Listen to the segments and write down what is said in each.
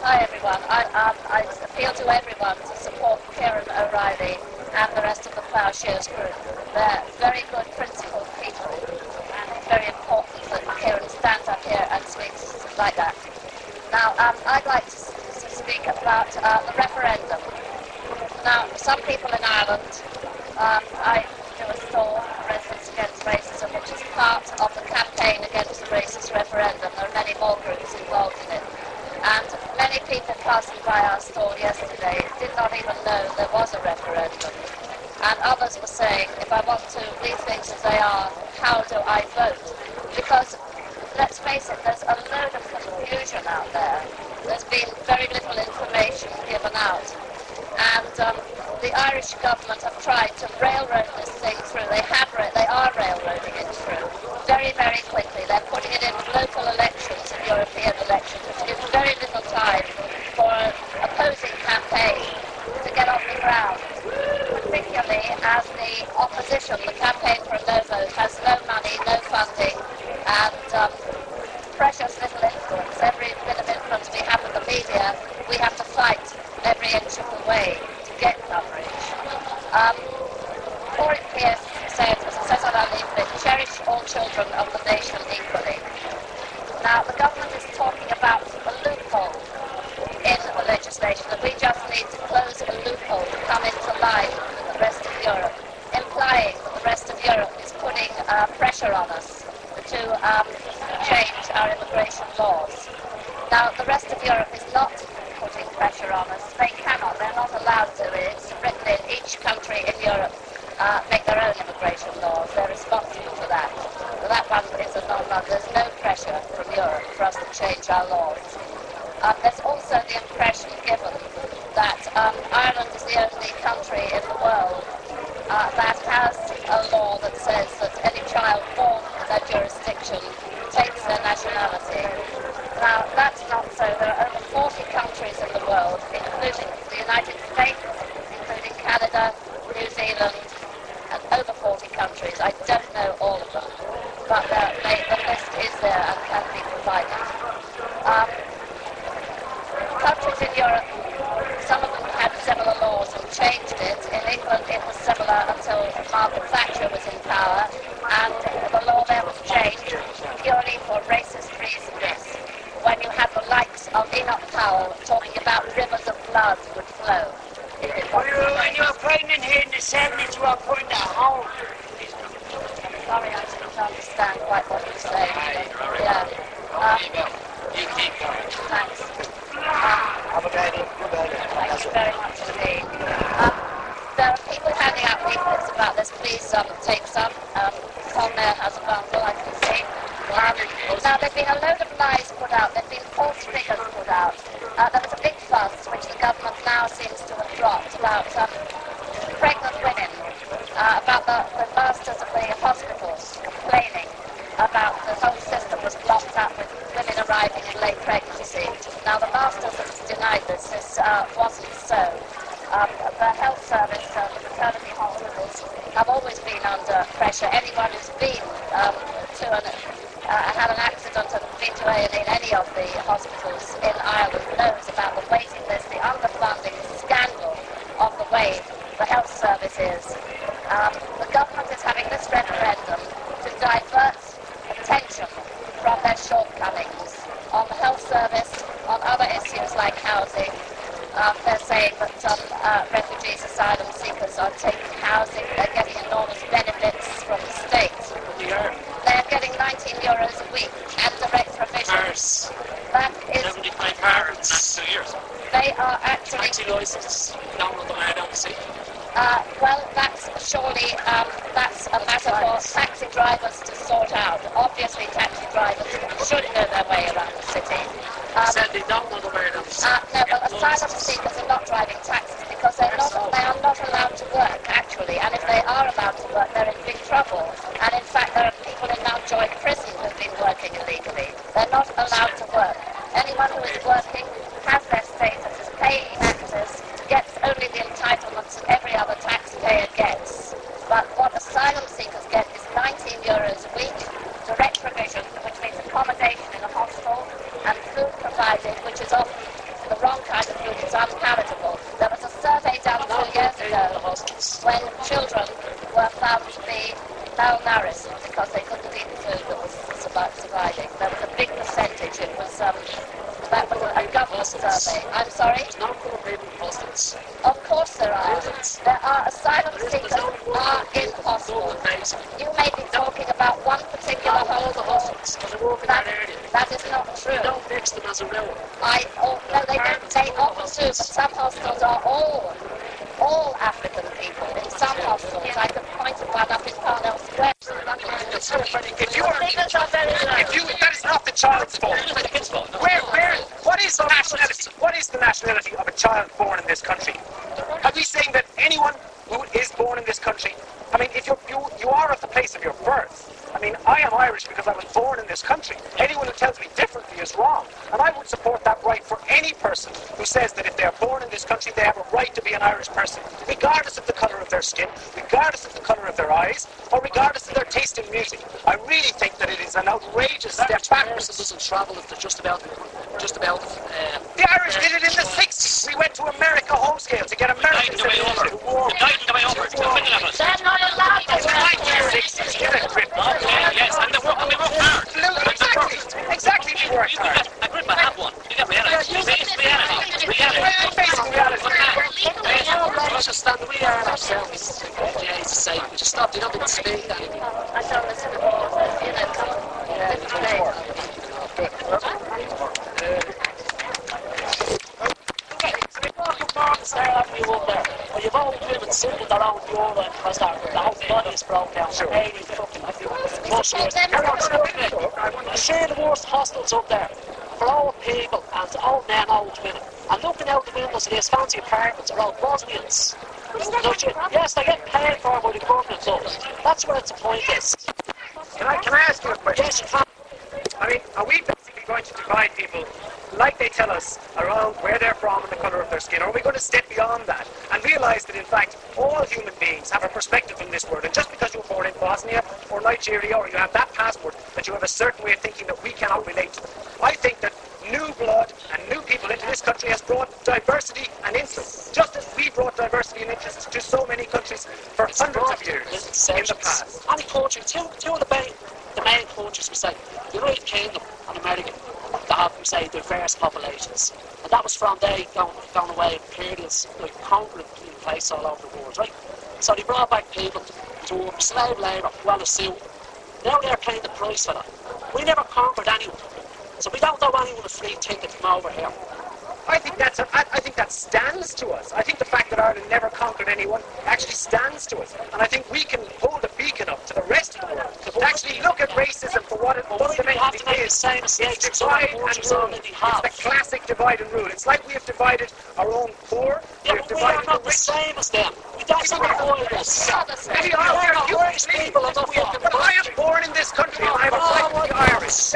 Hi everyone. I appeal to everyone to support Kieran O'Reilly and the rest of the Ploughshares group. They're very good, principled people, and it's very important that Kieran stands up here and speaks like that. Now, I'd like to speak about the referendum. Now, some people in Ireland, I do a stall, Residents Against Racism, which is part of the campaign against the racist referendum. There are many more groups involved in it. And many people passing by our stall yesterday did not even know there was a referendum. And others were saying, if I want to leave things as they are, how do I vote? Because, let's face it, there's a load of confusion out there. There's been very little information given out. And the Irish government have tried to railroad this thing through. They are railroading it through very, very quickly. They're putting it in local elections and European elections, which gives very little time for an opposing campaign to get off the ground, particularly as the opposition, the campaign for a no vote, has no money, no funding, and precious little influence. Every bit of influence we have with the media, we have to fight every inch of the way to get coverage. Maureen Pierce said, as it says on our leaflet, cherish all children of the nation equally. Now, the government is talking about a loophole in the legislation, that we just need to close a loophole to come into line with the rest of Europe, implying that the rest of Europe is putting pressure on us to change our immigration laws. Now, the rest of Europe is not putting pressure on us. They cannot. They're not allowed to. It's written in each country in Europe make their own immigration laws. They're responsible for that. So that one is a non-run. There's no pressure from Europe for us to change our laws. There's also the impression given that Ireland is the only country in the world that has a law that says that any child born in their jurisdiction takes their nationality. Now, that's not so. There are over 40 countries in the world, including the United States, including Canada, New Zealand, and over 40 countries. I don't know all of them, but the list is there and can be provided. Countries in Europe, some of them had similar laws and changed it. In England, it was similar until Margaret Thatcher was in power, and the law there was changed purely for racist reasons. When you had the likes of Enoch Powell talking about rivers of blood would flow. When you were pregnant here in the 70s, you were putting that home. Sorry, I didn't understand quite what you said. Yeah. You keep going. Thanks. Have a good day. Thank you very much indeed. There are people handing out leaflets about this. Please take some. Tom there has a bundle, I can see. Now, there have been a load of lies put out. There have been false figures put out. There was a big fuss, which the government now seems to have dropped, about pregnant women, about the masters of the hospitals complaining about the whole system was blocked up with women arriving in late pregnancy. Now, the masters have denied this. This wasn't so. The health service, the maternity hospitals, have always been under pressure. Anyone who's been had an accident and been to A&E in any of the hospitals in Ireland knows about the waiting list, the underfunding, the scandal of the way the health service is. The government is having this referendum to divert attention from their shortcomings on the health service, on other issues like housing. They're saying that refugees, asylum seekers are taking housing, they're getting enormous benefits from the state. They're getting €19 a week and direct provision. That is 75 parents. 2 years. They are actually... 20 licenses. Down on the land, I don't see. Well, that's surely, that's a matter for taxi drivers to sort out. Obviously, taxi drivers should know their way around the city. Said they don't want to wear them. No, but asylum seekers are not driving taxis because they are not allowed to work, actually. And if they are allowed to work, they're in big trouble. And in fact, there are people in Mountjoy prison who've been working illegally. They're not allowed to work. Anyone who is working has their status as paying taxes, gets only the entitlements that every other taxpayer gets. But what asylum seekers get is €19 a week, direct provision, which means accommodation in a hostel, and food provided, which is often the is unpalatable. There was a survey done 2 years ago when children were found to be malnourished because they couldn't eat food that was surviving. There was a big percentage. It was that was a government survey. I'm sorry? There's no poor people in hostels. Of course there are. There are asylum seekers are in hostels. You may be talking about one particular hostel. That is not true. You don't mix them as a rule. No, they don't. They often do, but some hostels are all African people. In some hostels, I can point to one up in Parnell Square. That is not the child's fault. What is the nationality of a child born in this country? Are we saying that anyone who is born in this country, I mean, if you are of the place of your birth. I mean, I am Irish because I was born in this country. Anyone who tells me differently is wrong. And I would support that right for any person who says that if they are born in this country, they have a right to be an Irish person, regardless of the colour of their skin, regardless of the colour of their eyes, or regardless of their taste in music. I really think that it is an outrageous step backwards. Doesn't travel if they're just about. The Irish did it in the 60s. We went to America home scale to get American citizenship. They're not allowed to work here. 1960s. Get a grip. Yes, and we work hard. Exactly, we worked hard. A grip, I have one. You get reality. Facing reality. We should stand, we are ourselves. Jesus' sake, we should stop. They don't even speak anymore. I don't listen to all, you know, come You up there. Well, you've all women sitting around the oil because the whole body is broke down. Sure. 80 fucking plus years. You see the worst hostels up there for old people and old men, old women. And looking out the windows of these fancy apartments are all Bosnians. Yes, they get paid for by the government, so that's where the point is. Can I ask you a question? Yes, you can. I mean, are we basically going to divide people like they tell us around where they're from and the colour of their skin? Or are we going to step beyond that and realise that in fact all human beings have a perspective in this world, and just because you were born in Bosnia or Nigeria or you have that passport, that you have a certain way of thinking that we cannot relate to? I think that new blood and new people into this country has brought diversity and interest, just as we brought diversity and interest to so many countries for hundreds of years in the past. Any country, two of the main countries, we say, the United Kingdom and America, that have, we say, diverse populations. And that was from they going away in periods, like conquering place all over the world, right? So they brought back people to work, slave labour, well a suit. Now they're paying the price for that. We never conquered anyone. So we don't owe anyone a free ticket from over here. I think that stands to us. I think the fact that Ireland never conquered anyone actually stands to us. And I think we can hold a beacon up to the rest of the world to actually look at racism for what it fundamentally is. It's divide and rule. It's the classic divide and rule. It's like we have divided our own poor. Yeah, but we are not the same as them. That's not avoid us. Maybe you Irish people are not fucking. But I am born in this country and I have a right to be Irish.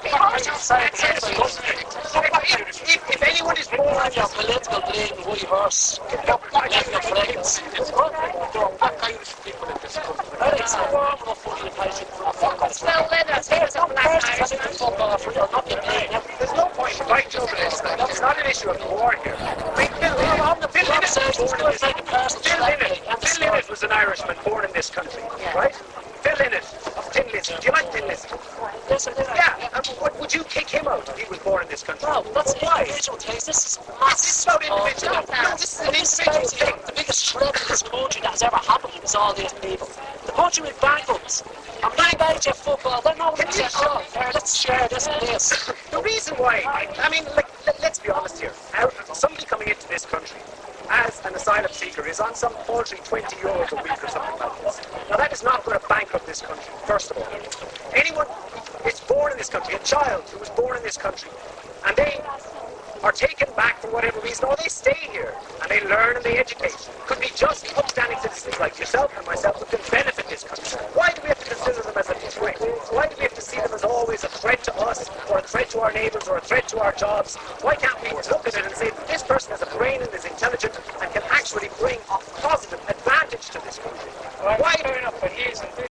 If anyone is born in your political blame, the way horse, your friends. What Irish people in this country? It's not wrong enough for you to pay Phil Leonard, he was a black Irishman. There's no point in fighting over this. It's not an issue of war here. I mean, Phil Lynott was an Irishman born in this country, right? Phil Lynott of Tin Lizzy. Do you like Tin Lizzy? Yes, I do. Yeah, and would you kick him out if he was born in this country? No, that's an individual case. This is It's about individual. No, this is an individual thing. The biggest threat in this country that has ever happened is all these people. The country went bankrupt. I'm playing major football. They're not going to say, oh, here, let's share this and this. The reason why, I mean, like, let's be honest here. Somebody coming into this country as an asylum seeker is on some paltry €20 a week or something like this. Now that is not going to bankrupt this country, first of all. Anyone who is born in this country, a child who was born in this country, and they are taken back for whatever reason, or they stay here and they learn and they educate, could be just upstanding citizens like yourself and myself who can benefit this country. Why do we have to consider them as a threat? Why do we have to see them as always a threat to us, or a threat to our neighbours, or a threat to our jobs? Why can't we look